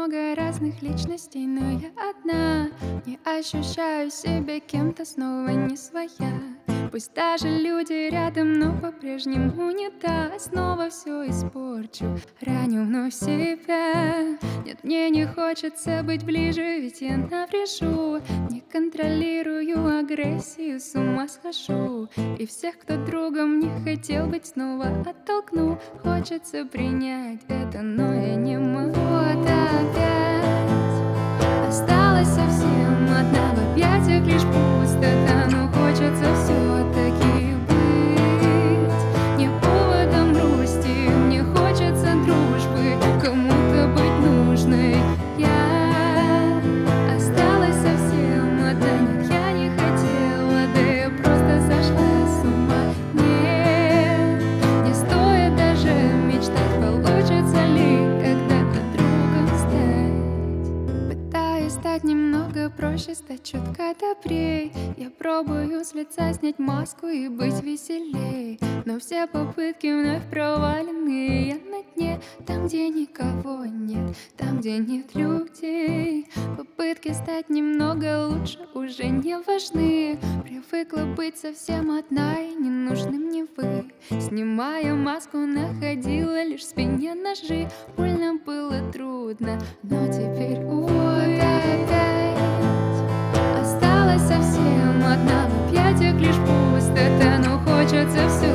много разных личностей, но я одна. Не ощущаю себя кем-то, снова не своя. Пусть даже люди рядом, но по-прежнему не та. Снова все испорчу, раню вновь себя. Нет, мне не хочется быть ближе, ведь я наврежу. Не контролирую агрессию, с ума схожу. И всех, кто другом не хотел быть, снова оттолкну. Хочется принять это, но я не могу. Вот опять осталась совсем одна, в объятиях лишь пустота. Но хочется все-таки быть не поводом грусти. Мне хочется дружбы, кому-то быть нужной. Я осталась совсем одна. Нет, я не хотела, да я просто сошла с ума. Нет, не стоит даже мечтать, получится ли когда-то другом стать. Пытаюсь стать немного проще, стать чутка добрей. Я пробую с лица снять маску и быть веселей, но все попытки вновь провалены. Я на дне, там, где никого нет, там, где нет людей. Попытки стать немного лучше уже не важны. Привыкла быть совсем одна, и не нужны мне вы. Снимая маску, находила лишь в спине ножи. Больно было, трудно, но теперь вот опять осталась совсем одна, в объятиях лишь пустота. Но хочется все